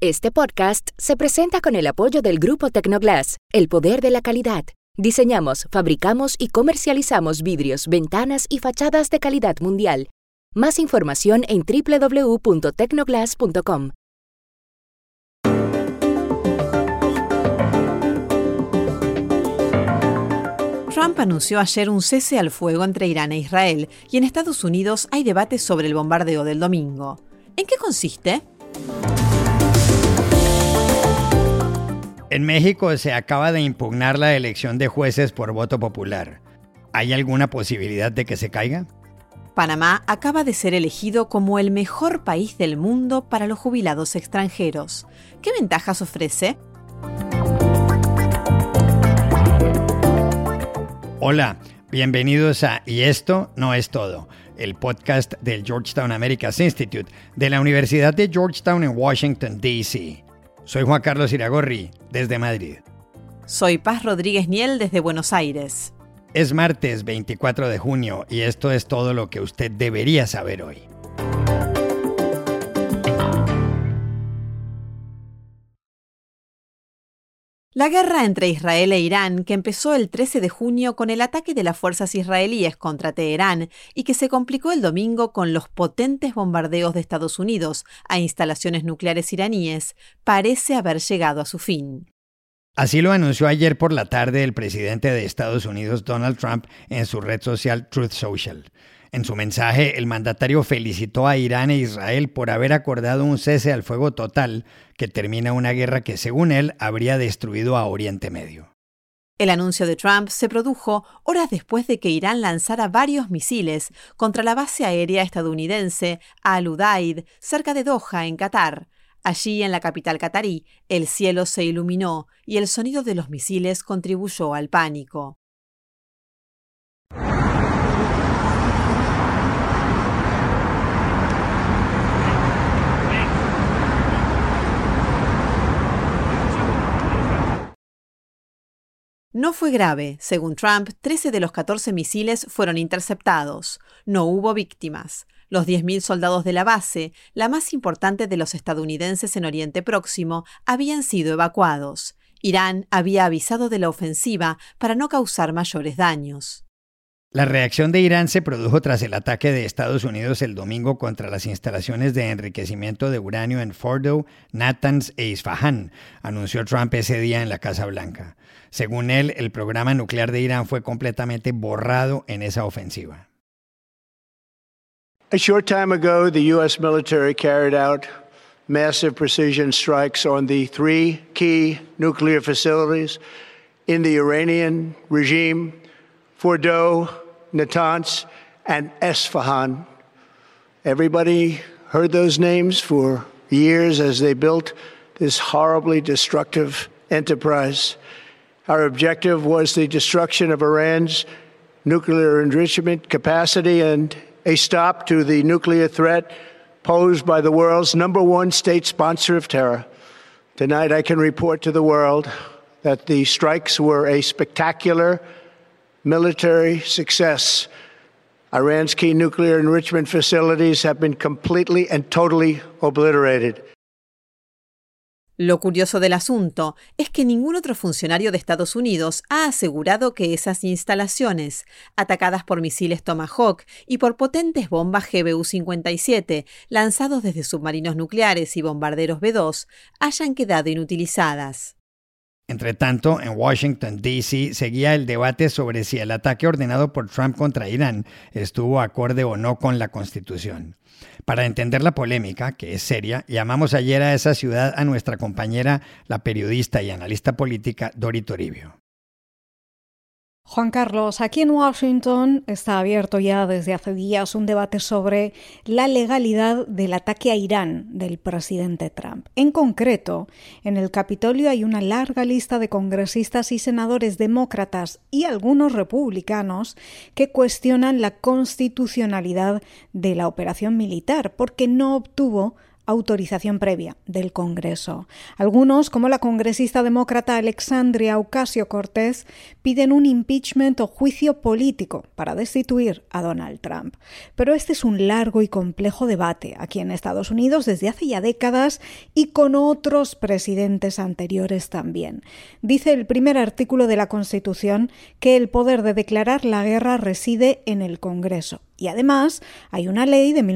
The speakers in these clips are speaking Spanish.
Este podcast se presenta con el apoyo del Grupo Tecnoglass, el poder de la calidad. Diseñamos, fabricamos y comercializamos vidrios, ventanas y fachadas de calidad mundial. Más información en www.tecnoglass.com. Trump anunció ayer un cese al fuego entre Irán e Israel, y en Estados Unidos hay debates sobre el bombardeo del domingo. ¿En qué consiste? En México se acaba de impugnar la elección de jueces por voto popular. ¿Hay alguna posibilidad de que se caiga? Panamá acaba de ser elegido como el mejor país del mundo para los jubilados extranjeros. ¿Qué ventajas ofrece? Hola, bienvenidos a Y esto no es todo, el podcast del Georgetown Americas Institute de la Universidad de Georgetown en Washington, D.C. Soy Juan Carlos Iragorri, desde Madrid. Soy Paz Rodríguez Niel, desde Buenos Aires. Es martes 24 de junio y esto es todo lo que usted debería saber hoy. La guerra entre Israel e Irán, que empezó el 13 de junio con el ataque de las fuerzas israelíes contra Teherán y que se complicó el domingo con los potentes bombardeos de Estados Unidos a instalaciones nucleares iraníes, parece haber llegado a su fin. Así lo anunció ayer por la tarde el presidente de Estados Unidos, Donald Trump, en su red social Truth Social. En su mensaje, el mandatario felicitó a Irán e Israel por haber acordado un cese al fuego total que termina una guerra que, según él, habría destruido a Oriente Medio. El anuncio de Trump se produjo horas después de que Irán lanzara varios misiles contra la base aérea estadounidense Al-Udeid, cerca de Doha, en Qatar. Allí, en la capital catarí, el cielo se iluminó y el sonido de los misiles contribuyó al pánico. No fue grave. Según Trump, 13 de los 14 misiles fueron interceptados. No hubo víctimas. Los 10.000 soldados de la base, la más importante de los estadounidenses en Oriente Próximo, habían sido evacuados. Irán había avisado de la ofensiva para no causar mayores daños. La reacción de Irán se produjo tras el ataque de Estados Unidos el domingo contra las instalaciones de enriquecimiento de uranio en Fordow, Natanz e Isfahán, anunció Trump ese día en la Casa Blanca. Según él, el programa nuclear de Irán fue completamente borrado en esa ofensiva. A short time ago, the U.S. military carried out massive precision strikes on the three key nuclear facilities in the Iranian regime: Fordow, Natanz, and Esfahan. Everybody heard those names for years as they built this horribly destructive enterprise. Our objective was the destruction of Iran's nuclear enrichment capacity and a stop to the nuclear threat posed by the world's number one state sponsor of terror. Tonight, I can report to the world that the strikes were a spectacular military success. Iran's key nuclear enrichment facilities have been completely and totally obliterated. Lo curioso del asunto es que ningún otro funcionario de Estados Unidos ha asegurado que esas instalaciones, atacadas por misiles Tomahawk y por potentes bombas GBU-57 lanzados desde submarinos nucleares y bombarderos B-2, hayan quedado inutilizadas. Entre tanto, en Washington, D.C., seguía el debate sobre si el ataque ordenado por Trump contra Irán estuvo acorde o no con la Constitución. Para entender la polémica, que es seria, llamamos ayer a esa ciudad a nuestra compañera, la periodista y analista política Dori Toribio. Juan Carlos, aquí en Washington está abierto ya desde hace días un debate sobre la legalidad del ataque a Irán del presidente Trump. En concreto, en el Capitolio hay una larga lista de congresistas y senadores demócratas y algunos republicanos que cuestionan la constitucionalidad de la operación militar porque no obtuvo autorización previa del Congreso. Algunos, como la congresista demócrata Alexandria Ocasio-Cortez, piden un impeachment o juicio político para destituir a Donald Trump. Pero este es un largo y complejo debate aquí en Estados Unidos desde hace ya décadas y con otros presidentes anteriores también. Dice el primer artículo de la Constitución que el poder de declarar la guerra reside en el Congreso. Y además hay una ley de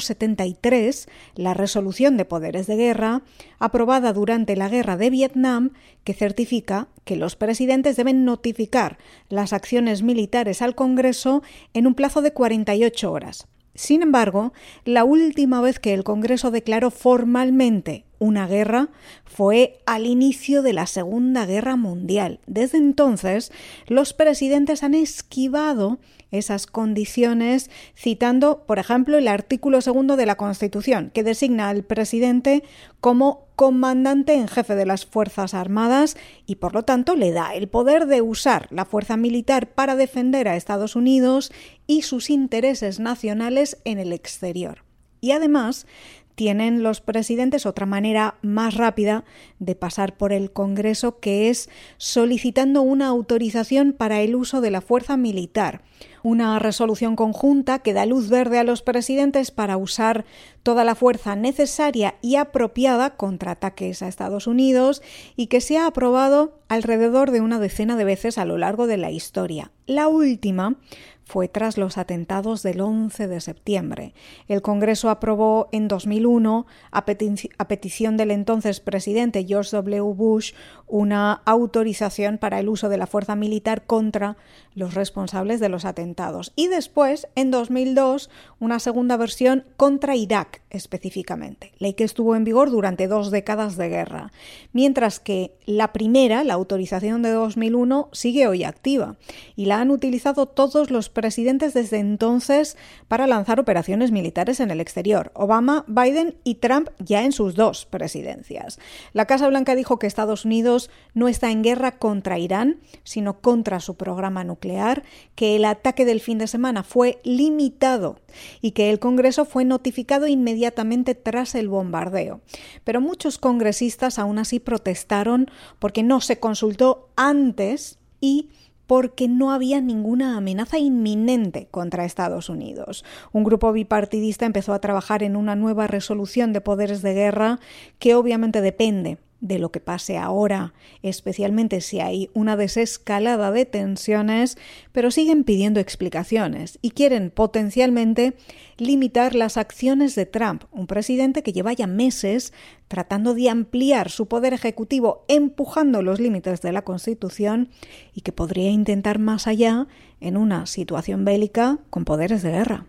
1973, la Resolución de Poderes de Guerra, aprobada durante la Guerra de Vietnam, que certifica que los presidentes deben notificar las acciones militares al Congreso en un plazo de 48 horas. Sin embargo, la última vez que el Congreso declaró formalmente una guerra fue al inicio de la Segunda Guerra Mundial. Desde entonces, los presidentes han esquivado esas condiciones, citando, por ejemplo, el artículo 2 de la Constitución, que designa al presidente como comandante en jefe de las Fuerzas Armadas y, por lo tanto, le da el poder de usar la fuerza militar para defender a Estados Unidos y sus intereses nacionales en el exterior. Y además, tienen los presidentes otra manera más rápida de pasar por el Congreso, que es solicitando una autorización para el uso de la fuerza militar. Una resolución conjunta que da luz verde a los presidentes para usar toda la fuerza necesaria y apropiada contra ataques a Estados Unidos y que se ha aprobado alrededor de una decena de veces a lo largo de la historia. La última fue tras los atentados del 11 de septiembre. El Congreso aprobó en 2001, a petición del entonces presidente George W. Bush, una autorización para el uso de la fuerza militar contra los responsables de los atentados. Y después, en 2002, una segunda versión contra Irak específicamente, ley que estuvo en vigor durante 2 décadas de guerra. Mientras que la primera, la autorización de 2001, sigue hoy activa y la han utilizado todos los presidentes desde entonces para lanzar operaciones militares en el exterior. Obama, Biden y Trump ya en sus 2 presidencias. La Casa Blanca dijo que Estados Unidos no está en guerra contra Irán, sino contra su programa nuclear, que el ataque del fin de semana fue limitado y que el Congreso fue notificado inmediatamente tras el bombardeo. Pero muchos congresistas aún así protestaron porque no se consultó antes y porque no había ninguna amenaza inminente contra Estados Unidos. Un grupo bipartidista empezó a trabajar en una nueva resolución de poderes de guerra que obviamente depende de lo que pase ahora, especialmente si hay una desescalada de tensiones, pero siguen pidiendo explicaciones y quieren potencialmente limitar las acciones de Trump, un presidente que lleva ya meses tratando de ampliar su poder ejecutivo, empujando los límites de la Constitución y que podría intentar más allá en una situación bélica con poderes de guerra.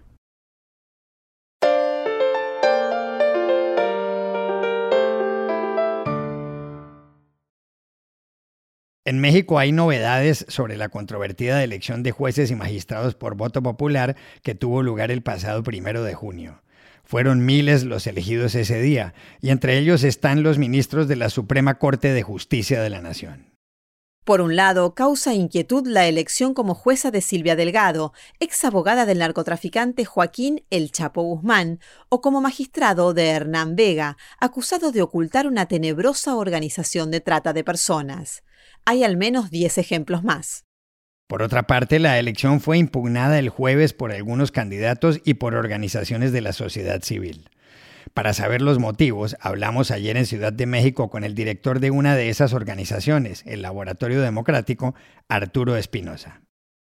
En México hay novedades sobre la controvertida elección de jueces y magistrados por voto popular que tuvo lugar el pasado 1 de junio. Fueron miles los elegidos ese día, y entre ellos están los ministros de la Suprema Corte de Justicia de la Nación. Por un lado, causa inquietud la elección como jueza de Silvia Delgado, ex abogada del narcotraficante Joaquín El Chapo Guzmán, o como magistrado de Hernán Vega, acusado de ocultar una tenebrosa organización de trata de personas. Hay al menos 10 ejemplos más. Por otra parte, la elección fue impugnada el jueves por algunos candidatos y por organizaciones de la sociedad civil. Para saber los motivos, hablamos ayer en Ciudad de México con el director de una de esas organizaciones, el Laboratorio Democrático, Arturo Espinosa.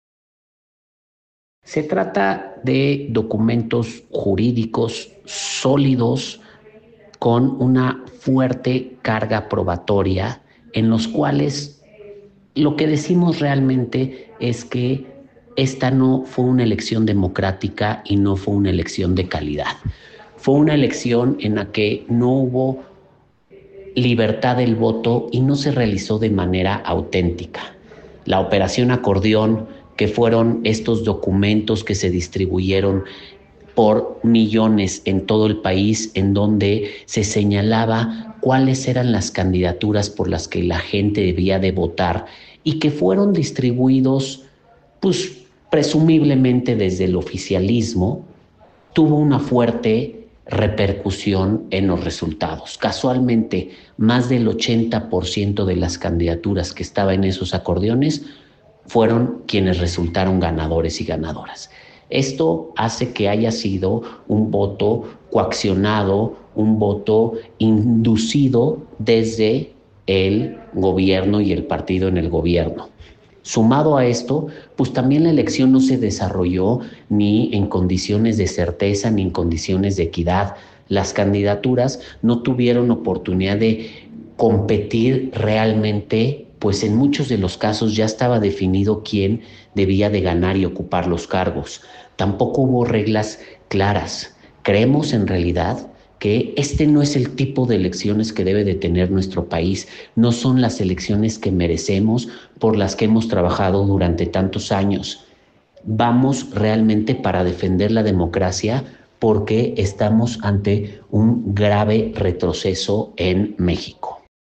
Se trata de documentos jurídicos sólidos con una fuerte carga probatoria en los cuales lo que decimos realmente es que esta no fue una elección democrática y no fue una elección de calidad. Fue una elección en la que no hubo libertad del voto y no se realizó de manera auténtica. La operación acordeón, que fueron estos documentos que se distribuyeron por millones en todo el país, en donde se señalaba cuáles eran las candidaturas por las que la gente debía de votar y que fueron distribuidos, presumiblemente desde el oficialismo, tuvo una fuerte repercusión en los resultados. Casualmente, más del 80% de las candidaturas que estaban en esos acordeones fueron quienes resultaron ganadores y ganadoras. Esto hace que haya sido un voto coaccionado, un voto inducido desde el gobierno y el partido en el gobierno. Sumado a esto, pues también la elección no se desarrolló ni en condiciones de certeza ni en condiciones de equidad. Las candidaturas no tuvieron oportunidad de competir realmente, pues en muchos de los casos ya estaba definido quién debía de ganar y ocupar los cargos. Tampoco hubo reglas claras. Creemos en realidad que este no es el tipo de elecciones que debe de tener nuestro país. No son las elecciones que merecemos, por las que hemos trabajado durante tantos años. Vamos realmente para defender la democracia porque estamos ante un grave retroceso en México.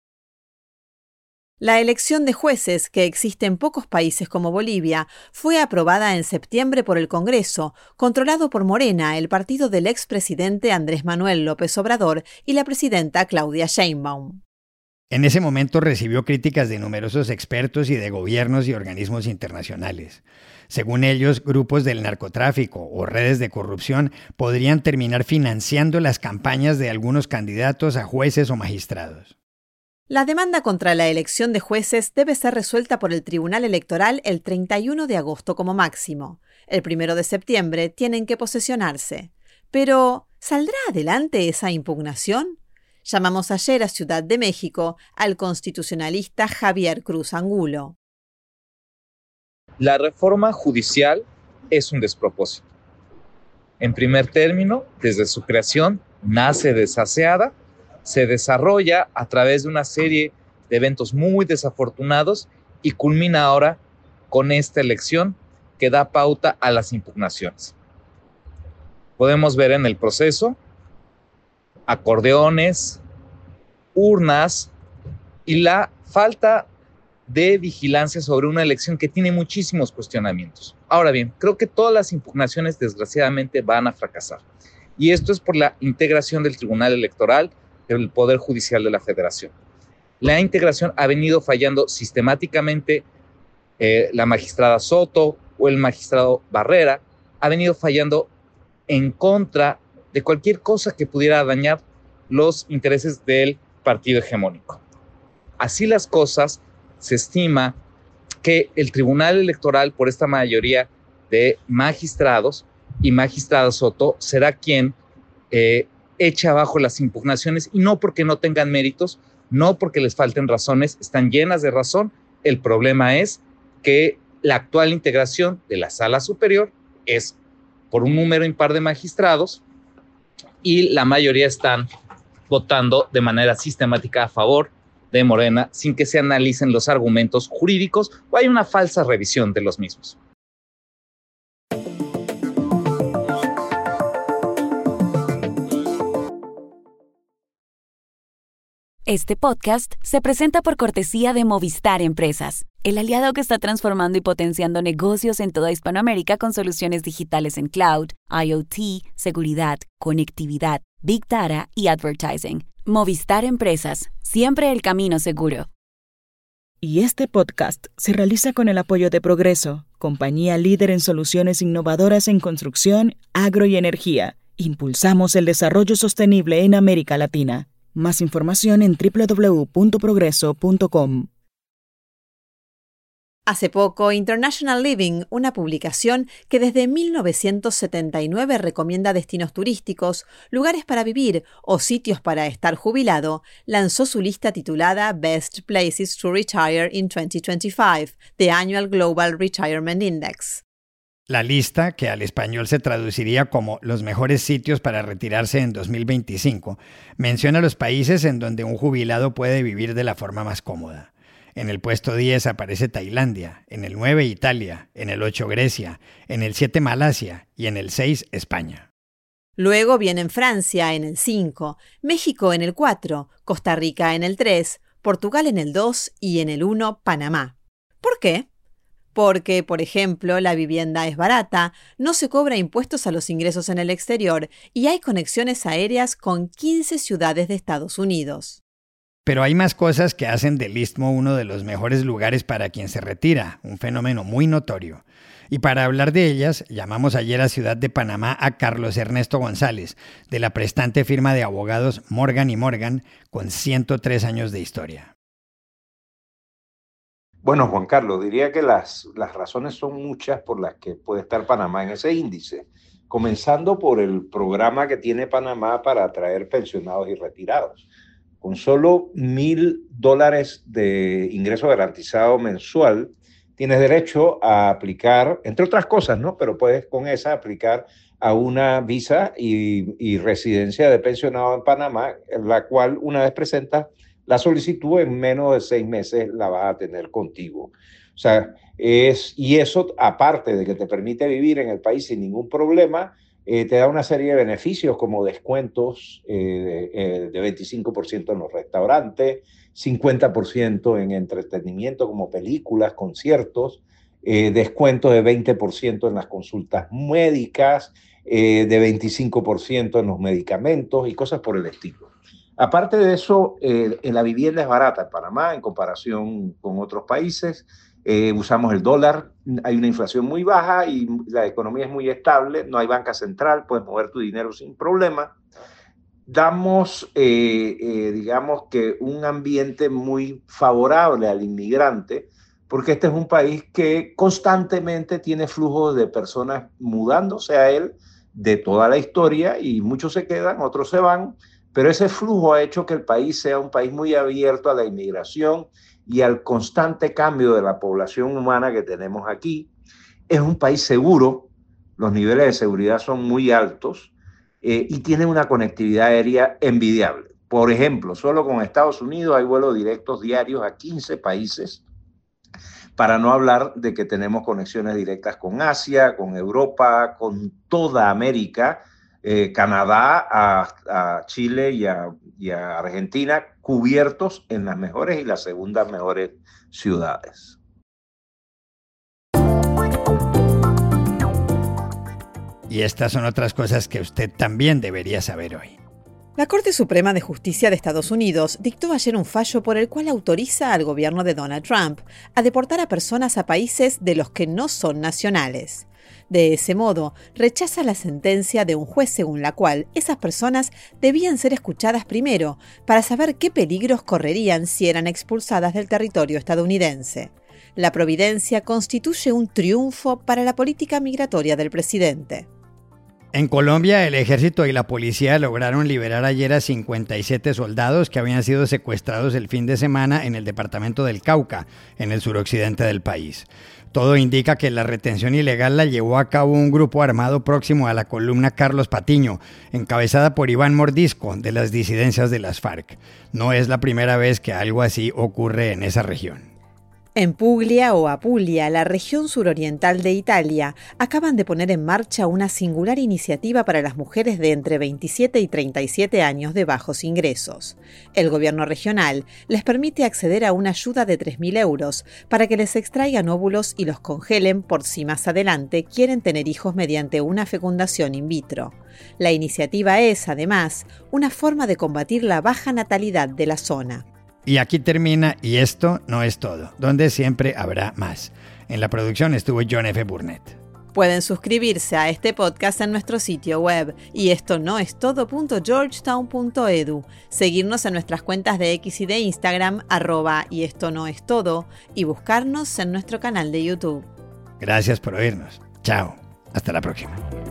La elección de jueces, que existe en pocos países como Bolivia, fue aprobada en septiembre por el Congreso, controlado por Morena, el partido del expresidente Andrés Manuel López Obrador y la presidenta Claudia Sheinbaum. En ese momento recibió críticas de numerosos expertos y de gobiernos y organismos internacionales. Según ellos, grupos del narcotráfico o redes de corrupción podrían terminar financiando las campañas de algunos candidatos a jueces o magistrados. La demanda contra la elección de jueces debe ser resuelta por el Tribunal Electoral el 31 de agosto como máximo. El 1 de septiembre tienen que posesionarse. Pero, ¿saldrá adelante esa impugnación? Llamamos ayer a Ciudad de México al constitucionalista Javier Cruz Angulo. La reforma judicial es un despropósito. En primer término, desde su creación, nace desaseada, se desarrolla a través de una serie de eventos muy desafortunados y culmina ahora con esta elección que da pauta a las impugnaciones. Podemos ver en el proceso acordeones, urnas y la falta de vigilancia sobre una elección que tiene muchísimos cuestionamientos. Ahora bien, creo que todas las impugnaciones desgraciadamente van a fracasar. Y esto es por la integración del Tribunal Electoral del Poder Judicial de la Federación. La integración ha venido fallando sistemáticamente. La magistrada Soto o el magistrado Barrera ha venido fallando en contra de cualquier cosa que pudiera dañar los intereses del partido hegemónico. Así las cosas, se estima que el Tribunal Electoral, por esta mayoría de magistrados y magistrada Soto, será quien echa abajo las impugnaciones, y no porque no tengan méritos, no porque les falten razones, están llenas de razón. El problema es que la actual integración de la Sala Superior es por un número impar de magistrados y la mayoría están votando de manera sistemática a favor de Morena sin que se analicen los argumentos jurídicos o hay una falsa revisión de los mismos. Este podcast se presenta por cortesía de Movistar Empresas, el aliado que está transformando y potenciando negocios en toda Hispanoamérica con soluciones digitales en cloud, IoT, seguridad, conectividad, Big Data y advertising. Movistar Empresas, siempre el camino seguro. Y este podcast se realiza con el apoyo de Progreso, compañía líder en soluciones innovadoras en construcción, agro y energía. Impulsamos el desarrollo sostenible en América Latina. Más información en www.progreso.com. Hace poco, International Living, una publicación que desde 1979 recomienda destinos turísticos, lugares para vivir o sitios para estar jubilado, lanzó su lista titulada Best Places to Retire in 2025, The Annual Global Retirement Index. La lista, que al español se traduciría como los mejores sitios para retirarse en 2025, menciona los países en donde un jubilado puede vivir de la forma más cómoda. En el puesto 10 aparece Tailandia, en el 9 Italia, en el 8 Grecia, en el 7 Malasia y en el 6 España. Luego vienen Francia en el 5, México en el 4, Costa Rica en el 3, Portugal en el 2 y en el 1 Panamá. ¿Por qué? porque, por ejemplo, la vivienda es barata, no se cobra impuestos a los ingresos en el exterior y hay conexiones aéreas con 15 ciudades de Estados Unidos. Pero hay más cosas que hacen del Istmo uno de los mejores lugares para quien se retira, un fenómeno muy notorio. Y para hablar de ellas, llamamos ayer a Ciudad de Panamá a Carlos Ernesto González, de la prestante firma de abogados Morgan & Morgan, con 103 años de historia. Bueno, Juan Carlos, diría que las razones son muchas por las que puede estar Panamá en ese índice, comenzando por el programa que tiene Panamá para atraer pensionados y retirados. Con solo $1,000 de ingreso garantizado mensual, tienes derecho a aplicar, entre otras cosas, ¿no? Pero puedes con esa aplicar a una visa y residencia de pensionado en Panamá, la cual una vez presentas la solicitud, en menos de 6 meses la vas a tener contigo. O sea, y eso, aparte de que te permite vivir en el país sin ningún problema, te da una serie de beneficios como descuentos de 25% en los restaurantes, 50% en entretenimiento como películas, conciertos, descuentos de 20% en las consultas médicas, de 25% en los medicamentos y cosas por el estilo. Aparte de eso, la vivienda es barata en Panamá en comparación con otros países. Usamos el dólar, hay una inflación muy baja y la economía es muy estable, no hay banca central, puedes mover tu dinero sin problema. Damos, digamos que un ambiente muy favorable al inmigrante, porque este es un país que constantemente tiene flujos de personas mudándose a él de toda la historia y muchos se quedan, otros se van, pero ese flujo ha hecho que el país sea un país muy abierto a la inmigración y al constante cambio de la población humana que tenemos aquí. Es un país seguro, los niveles de seguridad son muy altos y tiene una conectividad aérea envidiable. Por ejemplo, solo con Estados Unidos hay vuelos directos diarios a 15 países, para no hablar de que tenemos conexiones directas con Asia, con Europa, con toda América, Canadá, a Chile y a Argentina, cubiertos en las mejores y las segundas mejores ciudades. Y estas son otras cosas que usted también debería saber hoy. La Corte Suprema de Justicia de Estados Unidos dictó ayer un fallo por el cual autoriza al gobierno de Donald Trump a deportar a personas a países de los que no son nacionales. De ese modo, rechaza la sentencia de un juez según la cual esas personas debían ser escuchadas primero para saber qué peligros correrían si eran expulsadas del territorio estadounidense. La providencia constituye un triunfo para la política migratoria del presidente. En Colombia, el ejército y la policía lograron liberar ayer a 57 soldados que habían sido secuestrados el fin de semana en el departamento del Cauca, en el suroccidente del país. Todo indica que la retención ilegal la llevó a cabo un grupo armado próximo a la columna Carlos Patiño, encabezada por Iván Mordisco, de las disidencias de las FARC. No es la primera vez que algo así ocurre en esa región. En Puglia o Apulia, la región suroriental de Italia, acaban de poner en marcha una singular iniciativa para las mujeres de entre 27 y 37 años de bajos ingresos. El gobierno regional les permite acceder a una ayuda de 3.000 euros para que les extraigan óvulos y los congelen por si más adelante quieren tener hijos mediante una fecundación in vitro. La iniciativa es, además, una forma de combatir la baja natalidad de la zona. Y aquí termina Y esto no es todo, donde siempre habrá más. En la producción estuvo John F. Burnett. Pueden suscribirse a este podcast en nuestro sitio web y esto no es todo.georgetown.edu, seguirnos en nuestras cuentas de X y de Instagram @y esto no es todo y buscarnos en nuestro canal de YouTube. Gracias por oírnos. Chao. Hasta la próxima.